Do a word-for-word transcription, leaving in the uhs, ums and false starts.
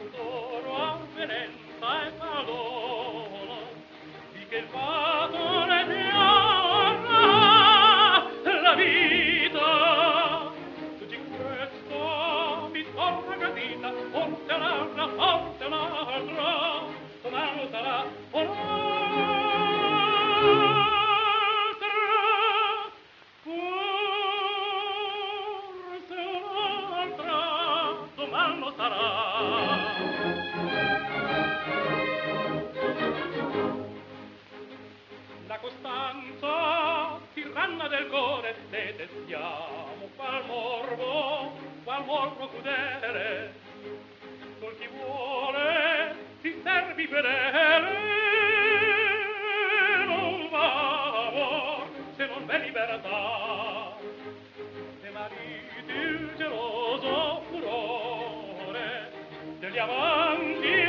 d'oro, avvenenza e valore, di che il fato ne piarà la vita. Di questo mi torna gradita, forse un'altra, forse un'altra, domani sarà un'altra. La costanza, tiranna del cuore, detestiamo qual morbo, qual morbo crudele. Col chi vuole si servi fedele, non va amor se non v'è libertà. Se mariti il geloso furore degli amanti